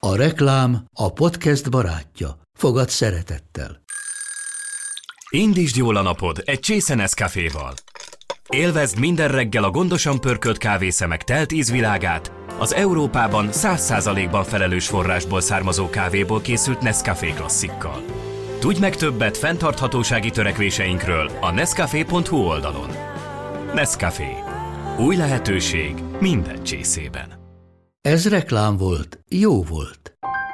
A reklám a podcast barátja. Fogad szeretettel. Indítsd jól a napod egy csésze Nescaféval. Élvezd minden reggel a gondosan pörkölt kávészemek telt ízvilágát, az Európában 100%-ban felelős forrásból származó kávéból készült Nescafé klasszikkal. Tudj meg többet fenntarthatósági törekvéseinkről a nescafé.hu oldalon. Nescafé. Új lehetőség minden csészében. Ez reklám volt, jó volt.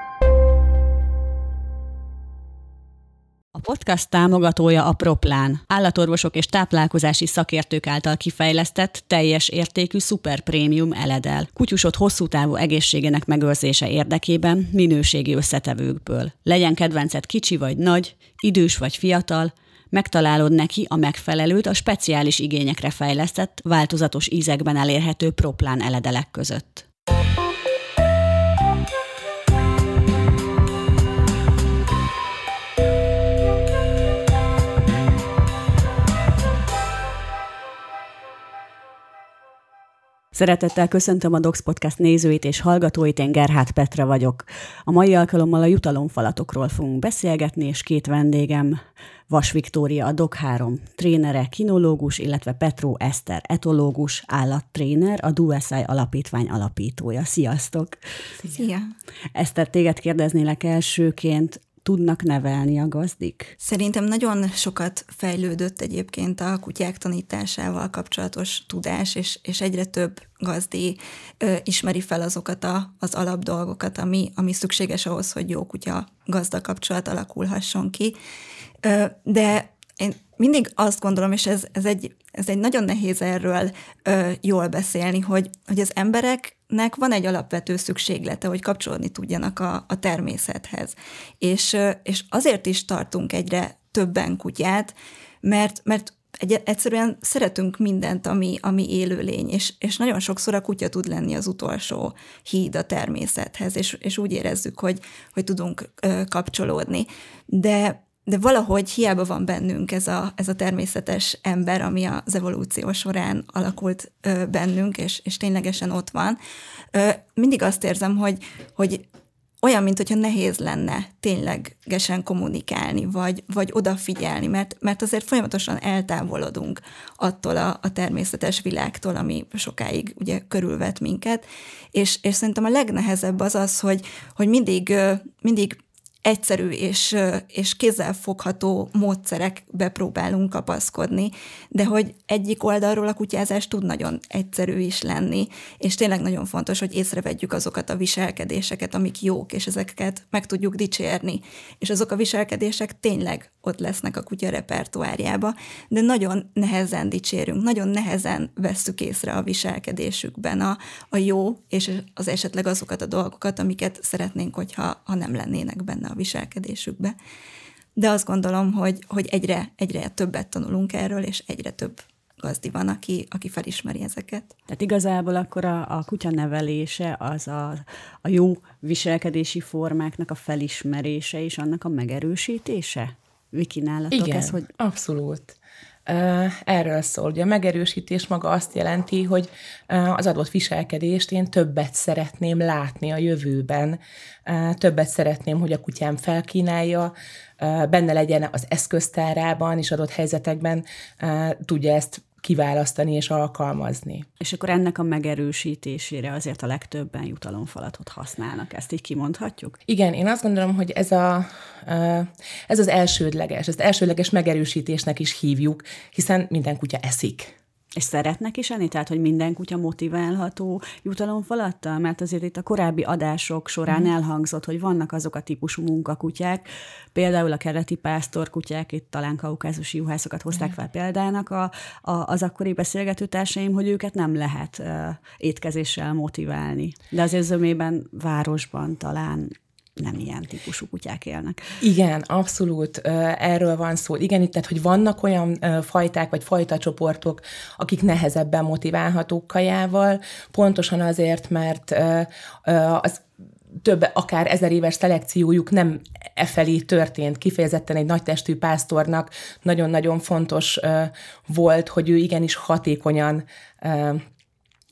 A podcast támogatója a Proplán, állatorvosok és táplálkozási szakértők által kifejlesztett, teljes értékű szuperprémium eledel. Kutyusod hosszú távú egészségének megőrzése érdekében minőségi összetevőkből. Legyen kedvenced kicsi vagy nagy, idős vagy fiatal, megtalálod neki a megfelelőt a speciális igényekre fejlesztett, változatos ízekben elérhető Proplán eledelek között. Szeretettel köszöntöm a Docs Podcast nézőit és hallgatóit, én Gerhát Petra vagyok. A mai alkalommal a jutalomfalatokról fogunk beszélgetni, és két vendégem, Vas Viktória, a Doc3 trénere, kinológus, illetve Petró Eszter, etológus, állattréner, a DoSci alapítvány alapítója. Sziasztok! Szia! Eszter, téged kérdeznélek elsőként, tudnak nevelni a gazdik? Szerintem nagyon sokat fejlődött egyébként a kutyák tanításával kapcsolatos tudás, és egyre több gazdi ismeri fel azokat az alapdolgokat, ami szükséges ahhoz, hogy jó kutya-gazda kapcsolat alakulhasson ki. De én mindig azt gondolom, és ez egy nagyon nehéz erről jól beszélni, hogy az embereknek van egy alapvető szükséglete, hogy kapcsolódni tudjanak a természethez. És azért is tartunk egyre többen kutyát, mert egyszerűen szeretünk mindent, ami élőlény, és nagyon sokszor a kutya tud lenni az utolsó híd a természethez, és úgy érezzük, hogy tudunk kapcsolódni. De valahogy hiába van bennünk ez a természetes ember, ami az evolúció során alakult bennünk, és ténylegesen ott van. Mindig azt érzem, hogy olyan, mintha nehéz lenne ténylegesen kommunikálni, vagy odafigyelni, mert azért folyamatosan eltávolodunk attól a természetes világtól, ami sokáig ugye körülvet minket, és szerintem a legnehezebb az, hogy mindig egyszerű és kézzelfogható módszerekbe próbálunk kapaszkodni, de hogy egyik oldalról a kutyázás tud nagyon egyszerű is lenni, és tényleg nagyon fontos, hogy észrevegyük azokat a viselkedéseket, amik jók, és ezeket meg tudjuk dicsérni. És azok a viselkedések tényleg ott lesznek a kutya repertoárjába, de nagyon nehezen dicsérünk, nagyon nehezen vesszük észre a viselkedésükben a jó, és az esetleg azokat a dolgokat, amiket szeretnénk, hogyha nem lennének benne a viselkedésükbe. De azt gondolom, hogy egyre többet tanulunk erről, és egyre több gazdi van, aki felismeri ezeket. Tehát igazából akkor a kutya nevelése az a jó viselkedési formáknak a felismerése és annak a megerősítése? Viki, nálatok igen, ez, hogy... abszolút. Erről szól. Ugye a megerősítés maga azt jelenti, hogy az adott viselkedést én többet szeretném látni a jövőben, többet szeretném, hogy a kutyám felkínálja, benne legyen az eszköztárában, és adott helyzetekben tudja ezt kiválasztani és alkalmazni. És akkor ennek a megerősítésére azért a legtöbben jutalomfalatot használnak. Ezt így kimondhatjuk? Igen, én azt gondolom, hogy ez az elsődleges megerősítésnek is hívjuk, hiszen minden kutya eszik. És szeretnek is enni? Tehát, hogy minden kutya motiválható jutalomfalattal? Mert azért itt a korábbi adások során elhangzott, hogy vannak azok a típusú munkakutyák, például a keleti pásztorkutyák, itt talán kaukázusi juhászokat hozták fel példának az akkori beszélgetőtársaim, hogy őket nem lehet étkezéssel motiválni. De azért zömében, városban talán nem ilyen típusú kutyák élnek. Igen, abszolút erről van szó. Igen, itt tehát, hogy vannak olyan fajták vagy fajtacsoportok, akik nehezebben motiválhatók kajával, pontosan azért, mert az több, akár 1000 éves szelekciójuk nem efelé történt. Kifejezetten egy nagytestű pásztornak nagyon-nagyon fontos volt, hogy ő igenis hatékonyan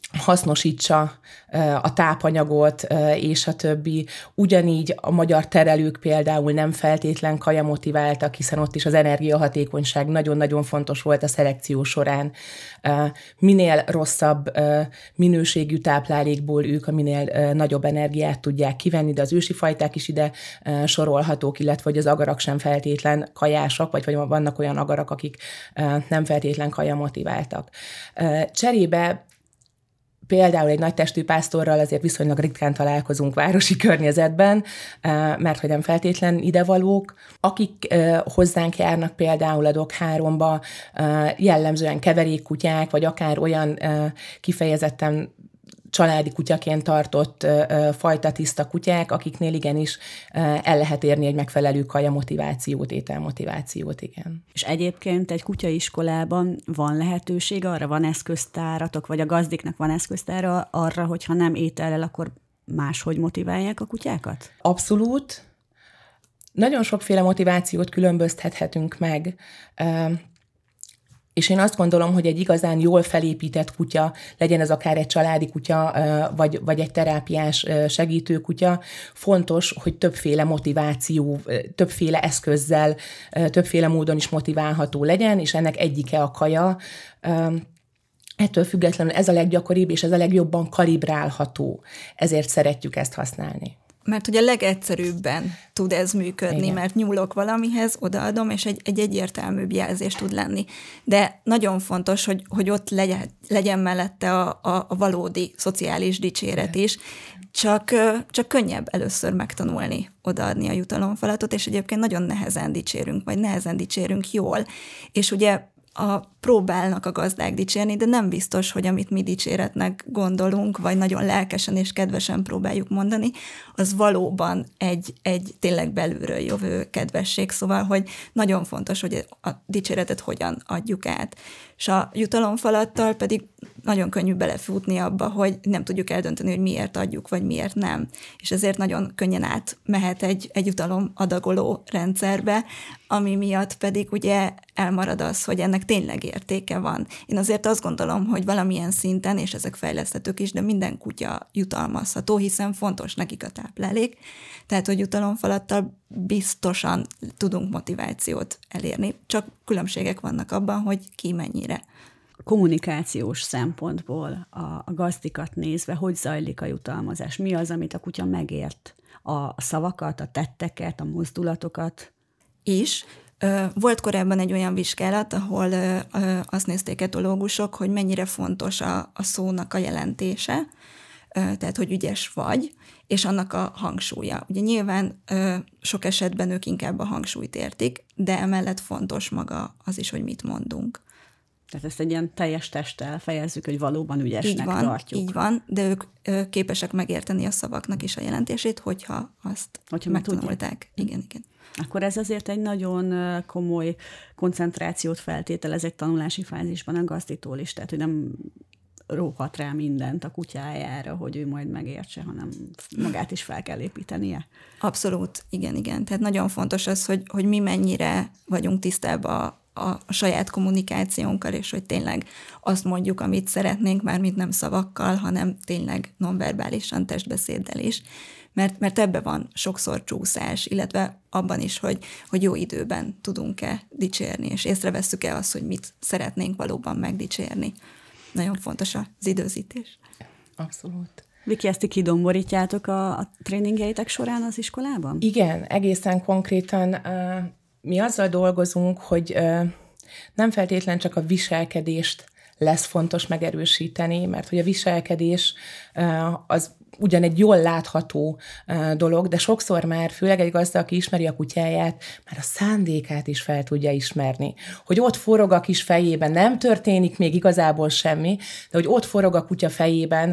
hasznosítsa a tápanyagot, és a többi. Ugyanígy a magyar terelők például nem feltétlen kajamotiváltak, hiszen ott is az energiahatékonyság nagyon-nagyon fontos volt a szelekció során. Minél rosszabb minőségű táplálékból ők a minél nagyobb energiát tudják kivenni, de az ősi fajták is ide sorolhatók, illetve hogy az agarak sem feltétlen kajásak, vagy vannak olyan agarak, akik nem feltétlen kajamotiváltak. Cserébe például egy nagy testű pásztorral azért viszonylag ritkán találkozunk városi környezetben, mert hogy nem feltétlen idevalók. Akik hozzánk járnak például a Dog 3-ba, jellemzően keverékkutyák, vagy akár olyan kifejezetten családi kutyaként tartott fajta tiszta kutyák, akiknél igenis el lehet érni egy megfelelő kajamotivációt, ételmotivációt, igen. És egyébként egy kutyaiskolában van lehetőség arra, van eszköztáratok, vagy a gazdiknak van eszköztára arra, hogyha nem étellel, akkor máshogy motiválják a kutyákat? Abszolút. Nagyon sokféle motivációt különböztethetünk meg. És én azt gondolom, hogy egy igazán jól felépített kutya, legyen ez akár egy családi kutya, vagy egy terápiás segítőkutya, fontos, hogy többféle motiváció, többféle eszközzel, többféle módon is motiválható legyen, és ennek egyike a kaja. Ettől függetlenül ez a leggyakoribb, és ez a legjobban kalibrálható. Ezért szeretjük ezt használni. Mert ugye a legegyszerűbben tud ez működni, igen. Mert nyúlok valamihez, odaadom, és egy egyértelműbb jelzés tud lenni. De nagyon fontos, hogy ott legyen mellette a valódi szociális dicséret is, csak könnyebb először megtanulni odaadni a jutalomfalatot, és egyébként nagyon nehezen dicsérünk, vagy nehezen dicsérünk jól. És ugye próbálnak a gazdák dicsérni, de nem biztos, hogy amit mi dicséretnek gondolunk, vagy nagyon lelkesen és kedvesen próbáljuk mondani, az valóban egy tényleg belülről jövő kedvesség. Szóval, hogy nagyon fontos, hogy a dicséretet hogyan adjuk át. És a jutalomfalattal pedig nagyon könnyű belefutni abba, hogy nem tudjuk eldönteni, hogy miért adjuk, vagy miért nem. És ezért nagyon könnyen átmehet egy jutalom adagoló rendszerbe, ami miatt pedig ugye elmarad az, hogy ennek tényleg értéke van. Én azért azt gondolom, hogy valamilyen szinten, és ezek fejleszthetők is, de minden kutya jutalmazható, hiszen fontos nekik a táplálék, tehát hogy jutalomfalattal biztosan tudunk motivációt elérni, csak különbségek vannak abban, hogy ki mennyire. Kommunikációs szempontból a gazdikat nézve, hogy zajlik a jutalmazás? Mi az, amit a kutya megért? A szavakat, a tetteket, a mozdulatokat? Is. Volt korábban egy olyan vizsgálat, ahol azt nézték etológusok, hogy mennyire fontos a szónak a jelentése, tehát hogy ügyes vagy, és annak a hangsúlya. Ugye nyilván sok esetben ők inkább a hangsúlyt értik, de emellett fontos maga az is, hogy mit mondunk. Tehát ezt egy ilyen teljes testtel fejezzük, hogy valóban ügyesnek tartjuk. Így van, de ők képesek megérteni a szavaknak is a jelentését, hogyha azt megtanulták. Igen. Akkor ez azért egy nagyon komoly koncentrációt feltételez egy tanulási fázisban a gazditól is, tehát hogy nem róhat rá mindent a kutyájára, hogy ő majd megértse, hanem magát is fel kell építenie. Abszolút, igen. Tehát nagyon fontos az, hogy mi mennyire vagyunk tisztában a saját kommunikációnkkal, és hogy tényleg azt mondjuk, amit szeretnénk, mármint nem szavakkal, hanem tényleg nonverbálisan, testbeszéddel is. Mert ebbe van sokszor csúszás, illetve abban is, hogy jó időben tudunk-e dicsérni, és észrevesszük-e azt, hogy mit szeretnénk valóban megdicsérni. Nagyon fontos az időzítés. Abszolút. Viki, ezt kidomborítjátok a tréningjeitek során az iskolában? Igen, egészen konkrétan mi azzal dolgozunk, hogy nem feltétlen csak a viselkedést lesz fontos megerősíteni, mert hogy a viselkedés az ugyan egy jól látható dolog, de sokszor már, főleg egy gazda, aki ismeri a kutyáját, már a szándékát is fel tudja ismerni. Hogy ott forog a kis fejében, nem történik még igazából semmi, de hogy ott forog a kutya fejében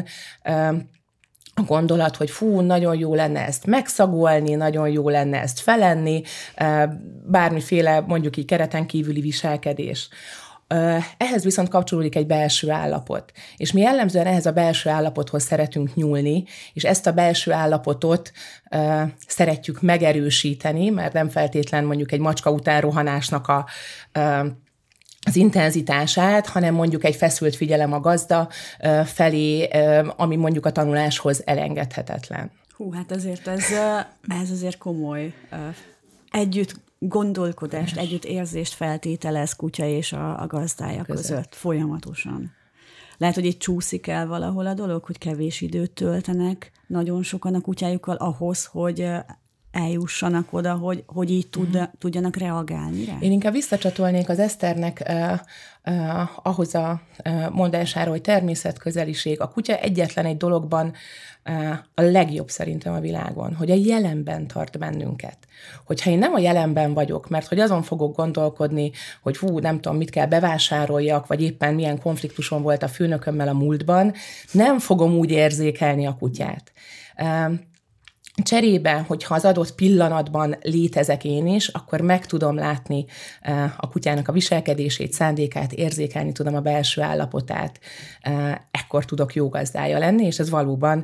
a gondolat, hogy nagyon jó lenne ezt megszagolni, nagyon jó lenne ezt felenni, bármiféle mondjuk így kereten kívüli viselkedés. Ehhez viszont kapcsolódik egy belső állapot. És mi jellemzően ehhez a belső állapothoz szeretünk nyúlni, és ezt a belső állapotot szeretjük megerősíteni, mert nem feltétlen mondjuk egy macska után rohanásnak a az intenzitását, hanem mondjuk egy feszült figyelem a gazda felé, ami mondjuk a tanuláshoz elengedhetetlen. Hát azért ez azért komoly együtt gondolkodást, együtt érzést feltételez kutya és a gazdája között folyamatosan. Lehet, hogy itt csúszik el valahol a dolog, hogy kevés időt töltenek nagyon sokan a kutyájukkal ahhoz, hogy eljussanak oda, hogy így tudjanak reagálni rá? Én inkább visszacsatolnék az Eszternek ahhoz a mondására, hogy természetközeliség. A kutya egyetlen egy dologban a legjobb szerintem a világon, hogy a jelenben tart bennünket. Hogyha én nem a jelenben vagyok, mert hogy azon fogok gondolkodni, hogy nem tudom, mit kell bevásároljak, vagy éppen milyen konfliktusom volt a főnökömmel a múltban, nem fogom úgy érzékelni a kutyát. Cserébe, hogyha az adott pillanatban létezek én is, akkor meg tudom látni a kutyának a viselkedését, szándékát, érzékelni tudom a belső állapotát, ekkor tudok jó gazdája lenni, és ez valóban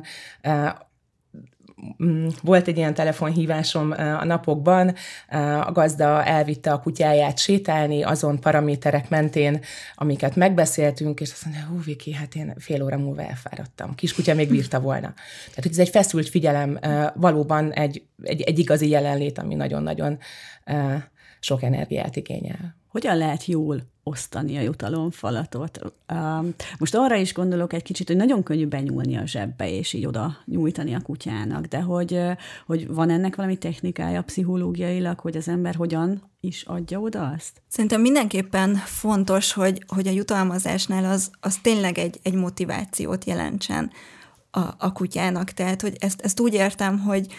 volt egy ilyen telefonhívásom a napokban, a gazda elvitte a kutyáját sétálni azon paraméterek mentén, amiket megbeszéltünk, és azt mondja, Viki, hát én fél óra múlva elfáradtam. Kiskutya még bírta volna. Tehát, hogy ez egy feszült figyelem, valóban egy igazi jelenlét, ami nagyon-nagyon sok energiát igényel. Hogyan lehet jól osztani a jutalomfalatot? Most arra is gondolok egy kicsit, hogy nagyon könnyű benyúlni a zsebbe, és így oda nyújtani a kutyának, de hogy van ennek valami technikája pszichológiailag, hogy az ember hogyan is adja oda azt? Szerintem mindenképpen fontos, hogy a jutalmazásnál az tényleg egy motivációt jelentsen a kutyának. Tehát, hogy ezt úgy értem,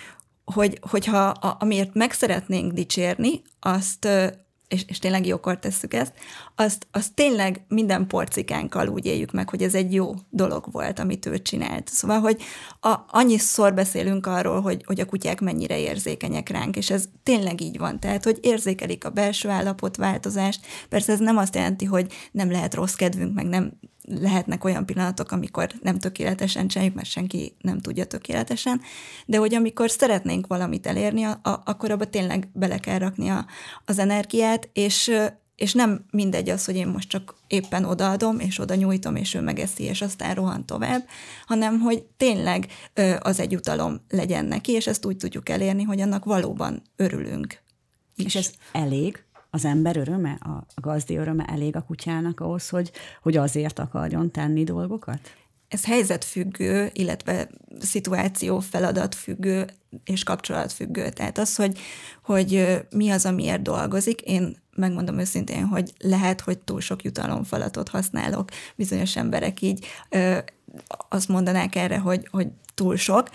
hogyha amiért meg szeretnénk dicsérni, azt és tényleg jókor tesszük ezt, azt tényleg minden porcikánkkal úgy éljük meg, hogy ez egy jó dolog volt, amit ő csinált. Szóval, hogy annyiszor beszélünk arról, hogy a kutyák mennyire érzékenyek ránk, és ez tényleg így van. Tehát, hogy érzékelik a belső állapotváltozást. Persze ez nem azt jelenti, hogy nem lehet rossz kedvünk, meg nem lehetnek olyan pillanatok, amikor nem tökéletesen csináljuk, mert senki nem tudja tökéletesen, de hogy amikor szeretnénk valamit elérni, akkor abba tényleg bele kell rakni az energiát, és nem mindegy az, hogy én most csak éppen odaadom, és oda nyújtom, és ő megeszi, és aztán rohan tovább, hanem hogy tényleg az egy jutalom legyen neki, és ezt úgy tudjuk elérni, hogy annak valóban örülünk is. És ez elég? Az ember öröme, a gazdi öröme elég a kutyának ahhoz, hogy azért akarjon tenni dolgokat? Ez helyzetfüggő, illetve szituáció, feladatfüggő és kapcsolatfüggő. Tehát az, hogy mi az, amiért dolgozik, én megmondom őszintén, hogy lehet, hogy túl sok jutalomfalatot használok. Bizonyos emberek így azt mondanák erre, hogy túl sok,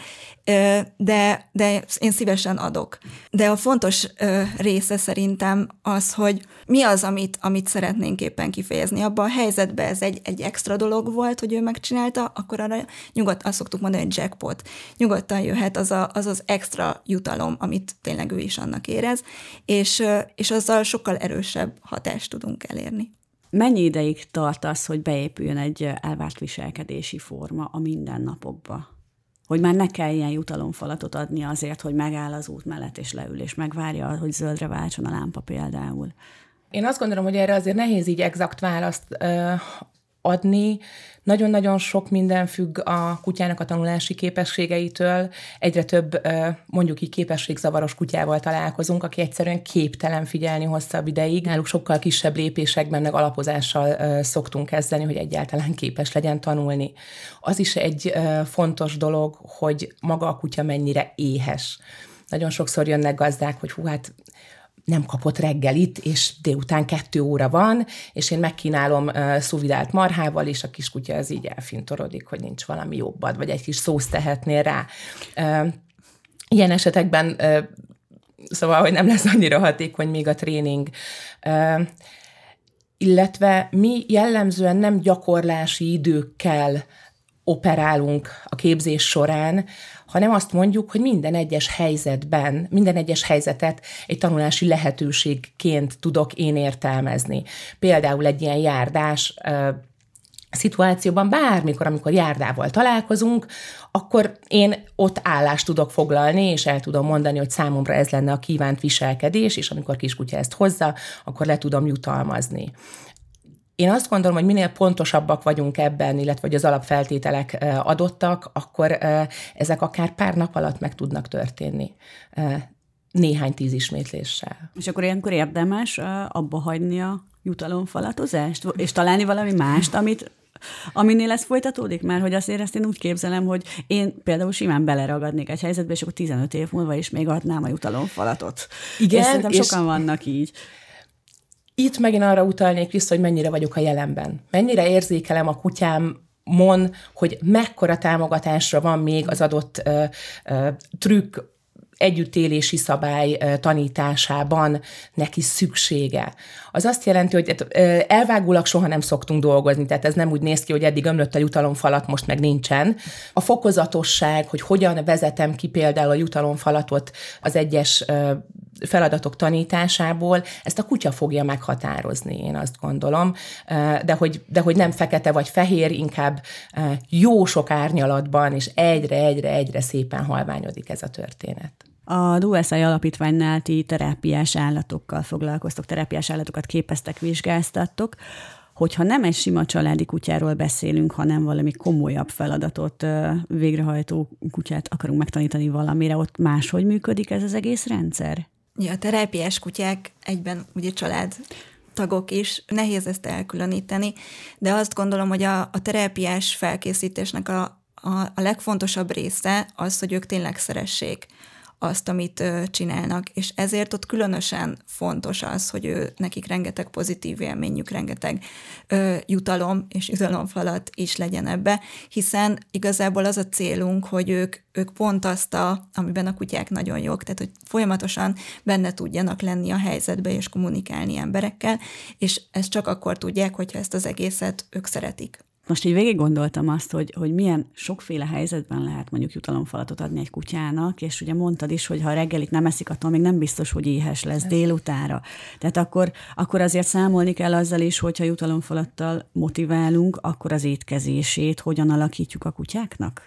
de én szívesen adok. De a fontos része szerintem az, hogy mi az, amit szeretnénk éppen kifejezni. Abban a helyzetben ez egy extra dolog volt, hogy ő megcsinálta, akkor arra nyugodtan azt szoktuk mondani, hogy jackpot. Nyugodtan jöhet az extra jutalom, amit tényleg ő is annak érez, és azzal sokkal erősebb hatást tudunk elérni. Mennyi ideig tart az, hogy beépüljön egy elvárt viselkedési forma a mindennapokba? Hogy már ne kelljen jutalomfalatot adni azért, hogy megáll az út mellett és leül, és megvárja, hogy zöldre váltson a lámpa például. Én azt gondolom, hogy erre azért nehéz így exakt választ adni. Nagyon-nagyon sok minden függ a kutyának a tanulási képességeitől. Egyre több, mondjuk így képességzavaros kutyával találkozunk, aki egyszerűen képtelen figyelni hosszabb ideig. Náluk sokkal kisebb lépésekben, meg alapozással szoktunk kezdeni, hogy egyáltalán képes legyen tanulni. Az is egy fontos dolog, hogy maga a kutya mennyire éhes. Nagyon sokszor jönnek gazdák, hogy hát nem kapott reggelit, és délután 2 óra van, és én megkínálom szuvidált marhával, és a kiskutya az így elfintorodik, hogy nincs valami jobbad, vagy egy kis szószt tehetnél rá. Ilyen esetekben szóval, hogy nem lesz annyira hatékony még a tréning. Illetve mi jellemzően nem gyakorlási időkkel operálunk a képzés során, hanem azt mondjuk, hogy minden egyes helyzetet egy tanulási lehetőségként tudok én értelmezni. Például egy ilyen járdás szituációban bármikor, amikor járdával találkozunk, akkor én ott állást tudok foglalni, és el tudom mondani, hogy számomra ez lenne a kívánt viselkedés, és amikor kiskutya ezt hozza, akkor le tudom jutalmazni. Én azt gondolom, hogy minél pontosabbak vagyunk ebben, illetve hogy az alapfeltételek adottak, akkor ezek akár pár nap alatt meg tudnak történni. Néhány 10 ismétléssel. És akkor ilyenkor érdemes abba hagyni a jutalomfalatozást, és találni valami mást, aminél ez folytatódik? Mert hogy azért ezt én úgy képzelem, hogy én például simán beleragadnék egy helyzetbe, és akkor 15 év múlva is még adnám a jutalomfalatot. Igen, és szerintem sokan vannak így. Itt megint arra utalnék vissza, hogy mennyire vagyok a jelenben. Mennyire érzékelem a kutyámon, hogy mekkora támogatásra van még az adott trükk, együttélési szabály tanításában neki szüksége. Az azt jelenti, hogy elvágólag soha nem szoktunk dolgozni, tehát ez nem úgy néz ki, hogy eddig ömlött a jutalomfalat, most meg nincsen. A fokozatosság, hogy hogyan vezetem ki például a jutalomfalatot az egyes feladatok tanításából, ezt a kutya fogja meghatározni, én azt gondolom, de hogy nem fekete vagy fehér, inkább jó sok árnyalatban, és egyre szépen halványodik ez a történet. A DuSI alapítványnál ti terápiás állatokkal foglalkoztok, terápiás állatokat képeztek, vizsgáztattok. Hogyha nem egy sima családi kutyáról beszélünk, hanem valami komolyabb feladatot végrehajtó kutyát akarunk megtanítani valamire, ott máshogy működik ez az egész rendszer? Ja, a terápiás kutyák egyben ugye családtagok is, nehéz ezt elkülöníteni, de azt gondolom, hogy a terápiás felkészítésnek a legfontosabb része az, hogy ők tényleg szeressék azt, amit csinálnak, és ezért ott különösen fontos az, hogy nekik rengeteg pozitív élményük, rengeteg jutalom és jutalomfalat is legyen ebbe, hiszen igazából az a célunk, hogy ők pont azt, amiben a kutyák nagyon jók, tehát hogy folyamatosan benne tudjanak lenni a helyzetbe és kommunikálni emberekkel, és ezt csak akkor tudják, hogyha ezt az egészet ők szeretik. Most így végig gondoltam azt, hogy milyen sokféle helyzetben lehet mondjuk jutalomfalatot adni egy kutyának, és ugye mondtad is, hogy ha reggelit nem eszik, attól még nem biztos, hogy éhes lesz délutára. Tehát akkor azért számolni kell azzal is, hogyha jutalomfalattal motiválunk, akkor az étkezését hogyan alakítjuk a kutyáknak?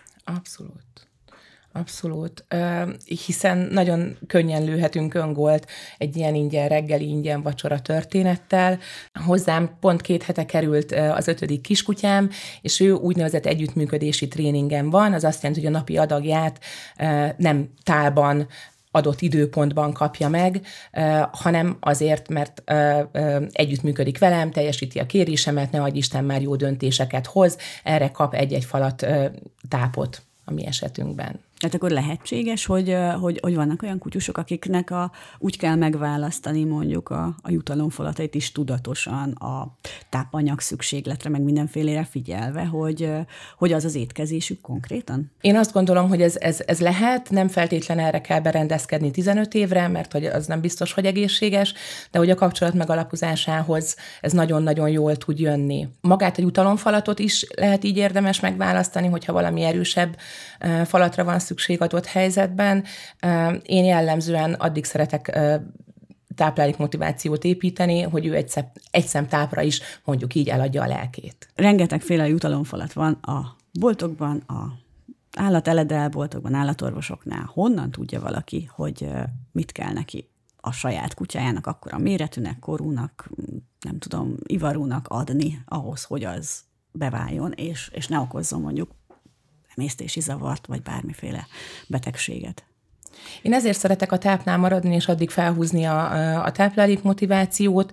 Abszolút. Hiszen nagyon könnyen lőhetünk öngolt egy ilyen ingyen reggeli, ingyen vacsora történettel. Hozzám pont 2 hete került az 5. kiskutyám, és ő úgynevezett együttműködési tréningen van, az azt jelenti, hogy a napi adagját nem tálban, adott időpontban kapja meg, hanem azért, mert együttműködik velem, teljesíti a kérésemet, ne adj Isten, már jó döntéseket hoz, erre kap egy-egy falat tápot a mi esetünkben. Tehát akkor lehetséges, hogy vannak olyan kutyusok, akiknek úgy kell megválasztani mondjuk a jutalomfalatait is tudatosan a tápanyag szükségletre, meg mindenfélére figyelve, hogy az étkezésük konkrétan? Én azt gondolom, hogy ez lehet, nem feltétlen erre kell berendezkedni 15 évre, mert hogy az nem biztos, hogy egészséges, de hogy a kapcsolat megalapozásához ez nagyon-nagyon jól tud jönni. Magát a jutalomfalatot is lehet így érdemes megválasztani, hogyha valami erősebb falatra van szükség adott helyzetben. Én jellemzően addig szeretek táplálék motivációt építeni, hogy ő egy szem tápra is mondjuk így eladja a lelkét. Rengetegféle jutalomfalat van a boltokban, a állateledel-boltokban, állatorvosoknál. Honnan tudja valaki, hogy mit kell neki a saját kutyájának, akkora méretűnek, korúnak, nem tudom, ivarúnak adni ahhoz, hogy az beváljon, és ne okozzon mondjuk emésztési zavart, vagy bármiféle betegséget. Én ezért szeretek a tápnál maradni, és addig felhúzni a táplálék motivációt,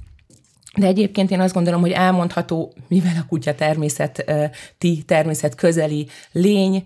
de egyébként én azt gondolom, hogy elmondható, mivel a kutya természet közeli lény,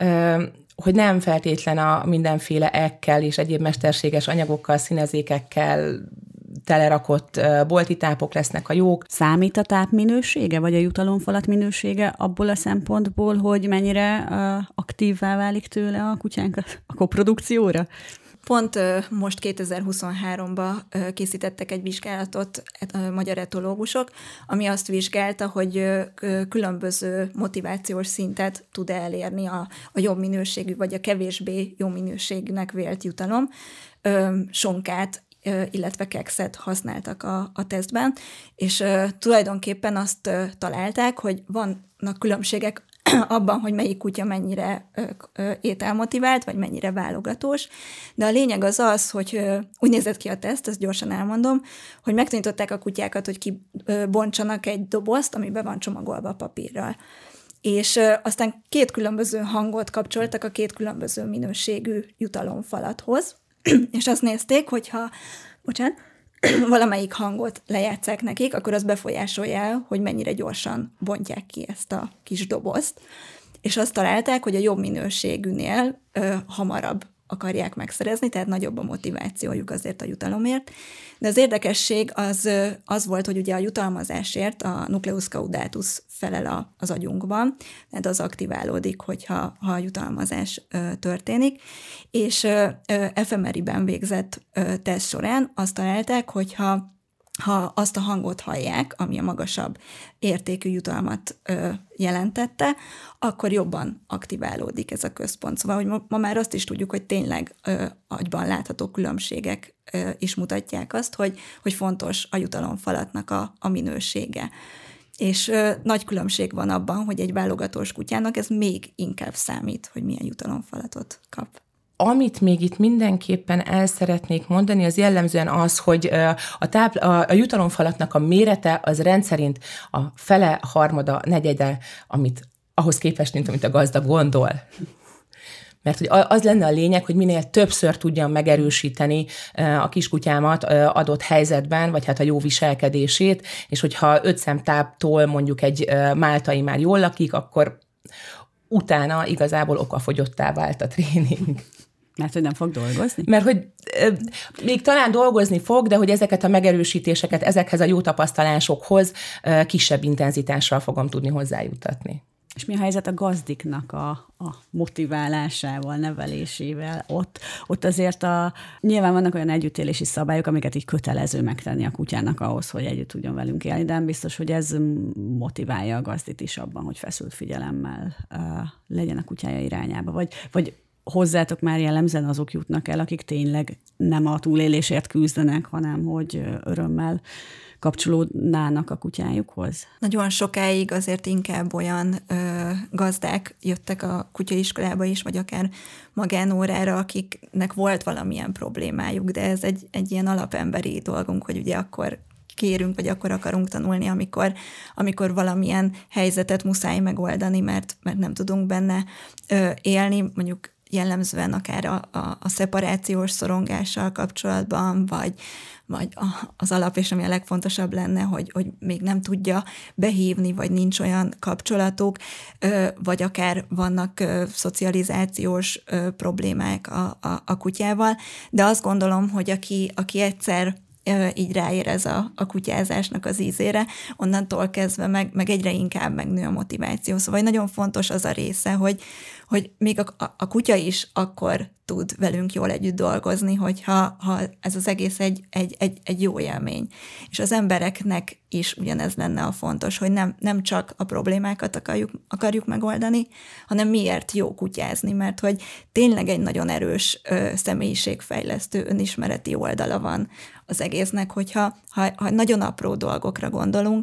hogy nem feltétlen a mindenféle ekkel és egyéb mesterséges anyagokkal, színezékekkel telerakott bolti tápok lesznek a jók. Számít a táp minősége, vagy a jutalomfalat minősége abból a szempontból, hogy mennyire aktívvá válik tőle a kutyánk a koprodukcióra? Pont most 2023-ban készítettek egy vizsgálatot magyar etológusok, ami azt vizsgálta, hogy különböző motivációs szintet tud elérni a jobb minőségű, vagy a kevésbé jó minőségnek vélt jutalom. Sonkát, illetve kekszet használtak a tesztben, és tulajdonképpen azt találták, hogy vannak különbségek abban, hogy melyik kutya mennyire ételmotivált, vagy mennyire válogatós. De a lényeg az, hogy úgy nézett ki a teszt, ezt gyorsan elmondom, hogy megtanították a kutyákat, hogy kibontsanak egy dobozt, ami be van csomagolva papírral. És aztán 2 különböző hangot kapcsoltak a 2 különböző minőségű jutalomfalathoz, és azt nézték, hogyha valamelyik hangot lejátsszák nekik, akkor az befolyásolja el, hogy mennyire gyorsan bontják ki ezt a kis dobozt. És azt találták, hogy a jobb minőségűnél hamarabb akarják megszerezni, tehát nagyobb a motivációjuk azért a jutalomért. De az érdekesség az volt, hogy ugye a jutalmazásért a nucleus caudatus felel az agyunkban, tehát az aktiválódik, hogyha a jutalmazás történik, és fMRI-ben végzett teszt során azt találták, hogyha azt a hangot hallják, ami a magasabb értékű jutalmat jelentette, akkor jobban aktiválódik ez a központ. Szóval, hogy ma már azt is tudjuk, hogy tényleg agyban látható különbségek is mutatják azt, hogy fontos a jutalomfalatnak a minősége. És nagy különbség van abban, hogy egy válogatós kutyának ez még inkább számít, hogy milyen jutalomfalatot kap. Amit még itt mindenképpen el szeretnék mondani, az jellemzően az, hogy a jutalomfalatnak a mérete az rendszerint a fele, harmada, negyede, ahhoz képest, amit a gazda gondol. Mert hogy az lenne a lényeg, hogy minél többször tudjam megerősíteni a kiskutyámat adott helyzetben, vagy hát a jó viselkedését, és hogyha 5 szemtáptól mondjuk egy máltai már jól lakik, akkor utána igazából okafogyottá vált a tréning. Mert hogy nem fog dolgozni? Mert hogy még talán dolgozni fog, de hogy ezeket a megerősítéseket, ezekhez a jó tapasztalásokhoz kisebb intenzitással fogom tudni hozzájutatni. És mi a helyzet a gazdiknak a motiválásával, nevelésével? Ott azért nyilván vannak olyan együttélési szabályok, amiket így kötelező megtenni a kutyának ahhoz, hogy együtt tudjon velünk élni, de nem biztos, hogy ez motiválja a gazdit is abban, hogy feszült figyelemmel legyen a kutyája irányába. Vagy hozzátok már jellemzően azok jutnak el, akik tényleg nem a túlélésért küzdenek, hanem hogy örömmel kapcsolódnának a kutyájukhoz? Nagyon sokáig azért inkább olyan gazdák jöttek a kutyaiskolába is, vagy akár magánórára, akiknek volt valamilyen problémájuk, de ez egy ilyen alapemberi dolgunk, hogy ugye akkor kérünk, vagy akkor akarunk tanulni, amikor valamilyen helyzetet muszáj megoldani, mert nem tudunk benne élni, mondjuk jellemzően akár a szeparációs szorongással kapcsolatban, vagy az alap, és ami a legfontosabb lenne, hogy még nem tudja behívni, vagy nincs olyan kapcsolatuk, vagy akár vannak szocializációs problémák a kutyával, de azt gondolom, hogy aki egyszer így ráérez a kutyázásnak az ízére, onnantól kezdve meg egyre inkább megnő a motiváció. Szóval nagyon fontos az a része, hogy még a kutya is akkor tud velünk jól együtt dolgozni, hogyha ez az egész egy jó élmény. És az embereknek is ugyanez lenne a fontos, hogy nem csak a problémákat akarjuk megoldani, hanem miért jó kutyázni, mert hogy tényleg egy nagyon erős személyiségfejlesztő, önismereti oldala van az egésznek, hogyha nagyon apró dolgokra gondolunk.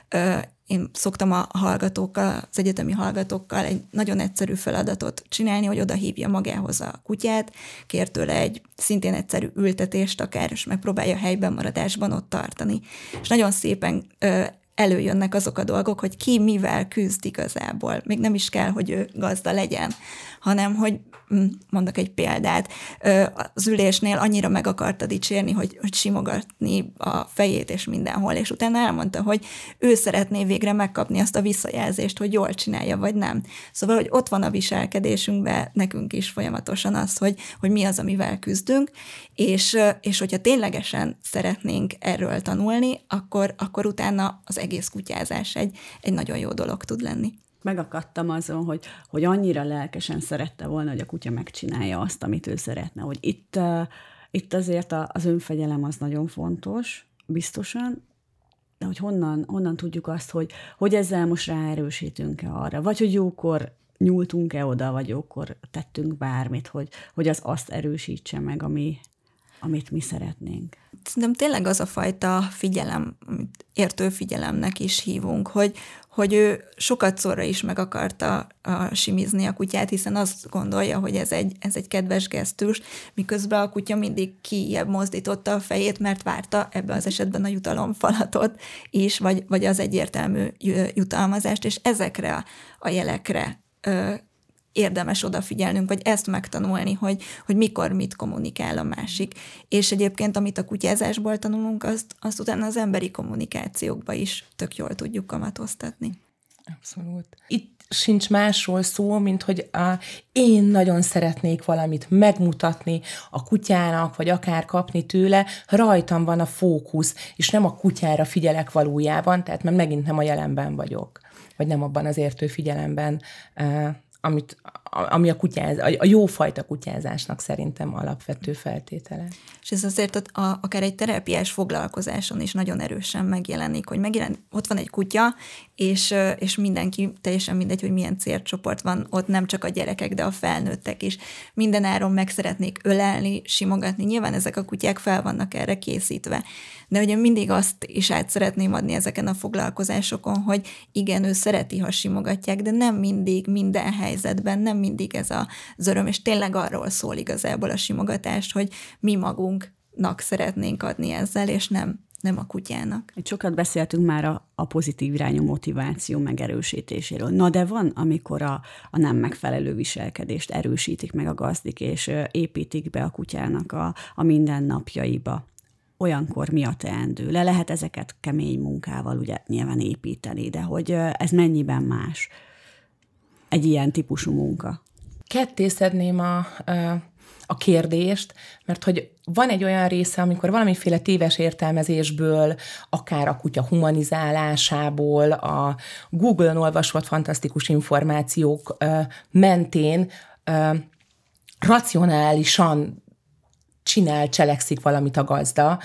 Én szoktam a hallgatókkal, az egyetemi hallgatókkal egy nagyon egyszerű feladatot csinálni, hogy oda hívja magához a kutyát, kér tőle egy szintén egyszerű ültetést akár, és megpróbálja helyben maradásban ott tartani. És nagyon szépen előjönnek azok a dolgok, hogy ki mivel küzd igazából. Még nem is kell, hogy ő gazda legyen, hanem hogy mondok egy példát, az ülésnél annyira meg akarta dicsérni, hogy simogatni a fejét és mindenhol, és utána elmondta, hogy ő szeretné végre megkapni azt a visszajelzést, hogy jól csinálja, vagy nem. Szóval, hogy ott van a viselkedésünkben nekünk is folyamatosan az, hogy mi az, amivel küzdünk, és hogyha ténylegesen szeretnénk erről tanulni, akkor utána az egész kutyázás egy nagyon jó dolog tud lenni. Megakadtam azon, hogy annyira lelkesen szerette volna, hogy a kutya megcsinálja azt, amit ő szeretne. Hogy itt azért az önfegyelem az nagyon fontos, biztosan, de hogy honnan tudjuk azt, hogy ezzel most ráerősítünk-e arra, vagy hogy jókor nyúltunk-e oda, vagy jókor tettünk bármit, hogy az azt erősítse meg, ami amit mi szeretnénk? Szerintem tényleg az a fajta figyelem, amit értő figyelemnek is hívunk, hogy ő sokat szorra is meg akarta simizni a kutyát, hiszen azt gondolja, hogy ez egy kedves gesztus, miközben a kutya mindig kijebb mozdította a fejét, mert várta ebben az esetben a jutalomfalatot is, vagy az egyértelmű jutalmazást, és ezekre a jelekre érdemes odafigyelnünk, vagy ezt megtanulni, hogy mikor mit kommunikál a másik. És egyébként, amit a kutyázásból tanulunk, azt utána az emberi kommunikációkba is tök jól tudjuk kamatoztatni. Abszolút. Itt sincs másról szó, mint hogy én nagyon szeretnék valamit megmutatni a kutyának, vagy akár kapni tőle, rajtam van a fókusz, és nem a kutyára figyelek valójában, tehát mert megint nem a jelenben vagyok, vagy nem abban az értő figyelemben, ami a jófajta kutyázásnak szerintem alapvető feltétele. És ez azért akár egy terápiás foglalkozáson is nagyon erősen megjelenik, hogy ott van egy kutya, és mindenki, teljesen mindegy, hogy milyen célcsoport van, ott nem csak a gyerekek, de a felnőttek is. Minden áron meg szeretnék ölelni, simogatni. Nyilván ezek a kutyák fel vannak erre készítve. De ugye mindig azt is át szeretném adni ezeken a foglalkozásokon, hogy igen, ő szereti, ha simogatják, de nem mindig, minden helyzetben, nem mindig ez az öröm, és tényleg arról szól igazából a simogatás, hogy mi magunknak szeretnénk adni ezzel, és nem a kutyának. Sokat beszéltünk már a pozitív irányú motiváció megerősítéséről. Na de van, amikor a nem megfelelő viselkedést erősítik meg a gazdik, és építik be a kutyának a mindennapjaiba. Olyankor mi a teendő? Le lehet ezeket kemény munkával ugye nyilván építeni, de hogy ez mennyiben más egy ilyen típusú munka? Ketté szedném a kérdést, mert hogy van egy olyan része, amikor valamiféle téves értelmezésből, akár a kutya humanizálásából, a Google-on olvasott fantasztikus információk mentén racionálisan cselekszik valamit a gazda,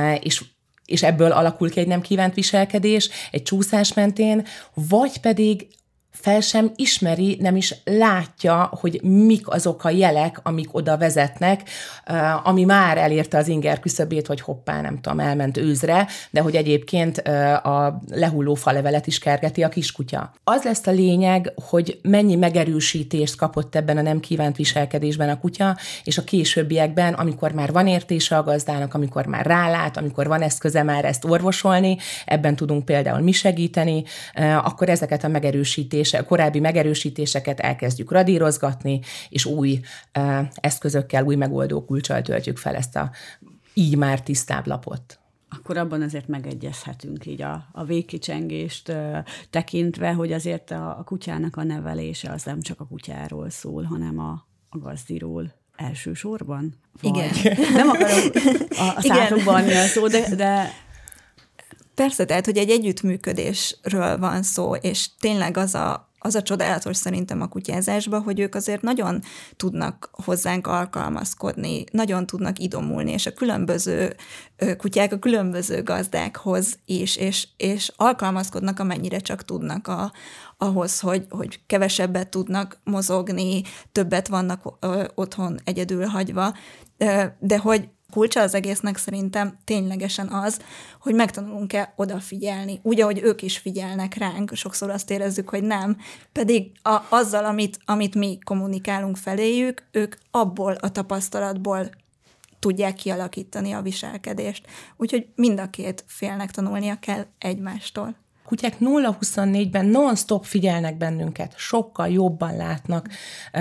és ebből alakul ki egy nem kívánt viselkedés, egy csúszás mentén, vagy pedig fel sem ismeri, nem is látja, hogy mik azok a jelek, amik oda vezetnek, ami már elérte az inger küszöbét, hogy hoppá, nem tudom, elment őzre, de hogy egyébként a lehulló falevelet is kergeti a kiskutya. Az lesz a lényeg, hogy mennyi megerősítést kapott ebben a nem kívánt viselkedésben a kutya, és a későbbiekben, amikor már van értése a gazdának, amikor már rálát, amikor van eszköze már ezt orvosolni, ebben tudunk például mi segíteni, akkor ezeket a korábbi megerősítéseket elkezdjük radírozgatni, és új eszközökkel, új megoldó kulccsal töltjük fel ezt a így már tisztább lapot. Akkor abban azért megegyezhetünk így a végkicsengést tekintve, hogy azért a kutyának a nevelése az nem csak a kutyáról szól, hanem a gazdiról elsősorban. Igen. Nem akarom a szátokban adni a szó, de persze, tehát, hogy egy együttműködésről van szó, és tényleg az a csodálatos szerintem a kutyázásban, hogy ők azért nagyon tudnak hozzánk alkalmazkodni, nagyon tudnak idomulni, és a különböző kutyák a különböző gazdákhoz is, és alkalmazkodnak, amennyire csak tudnak ahhoz, hogy kevesebbet tudnak mozogni, többet vannak otthon egyedül hagyva, de hogy kulcsa az egésznek szerintem ténylegesen az, hogy megtanulunk-e odafigyelni, úgy, ahogy ők is figyelnek ránk, sokszor azt érezzük, hogy nem, pedig azzal, amit mi kommunikálunk feléjük, ők abból a tapasztalatból tudják kialakítani a viselkedést. Úgyhogy mind a két félnek tanulnia kell egymástól. Kutyák 0-24-ben non-stop figyelnek bennünket, sokkal jobban látnak,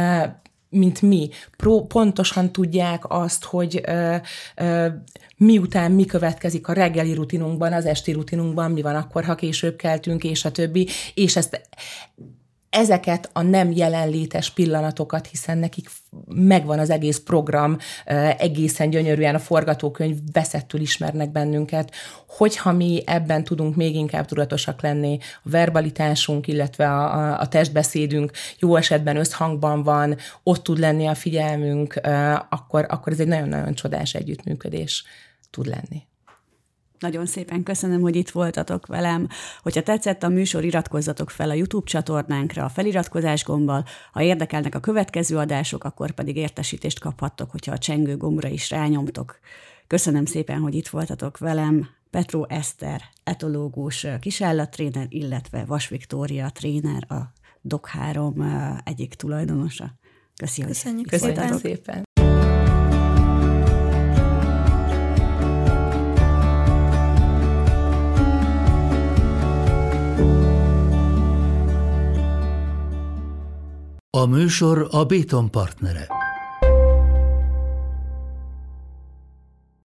mint mi. Pontosan tudják azt, hogy miután mi következik a reggeli rutinunkban, az esti rutinunkban, mi van akkor, ha később keltünk, és a többi, és ezeket a nem jelenlétes pillanatokat, hiszen nekik megvan az egész program, egészen gyönyörűen a forgatókönyv, veszettül ismernek bennünket, hogyha mi ebben tudunk még inkább tudatosak lenni, a verbalitásunk, illetve a testbeszédünk jó esetben összhangban van, ott tud lenni a figyelmünk, akkor ez egy nagyon-nagyon csodás együttműködés tud lenni. Nagyon szépen köszönöm, hogy itt voltatok velem. Hogyha tetszett a műsor, iratkozzatok fel a YouTube csatornánkra a feliratkozás gombbal. Ha érdekelnek a következő adások, akkor pedig értesítést kaphattok, hogyha a csengő gombra is rányomtok. Köszönöm szépen, hogy itt voltatok velem. Petró Eszter, etológus kisállattréner, illetve Vas Viktória tréner, a Dog3 egyik tulajdonosa. Köszönjük szépen. A műsor a Béton partnere.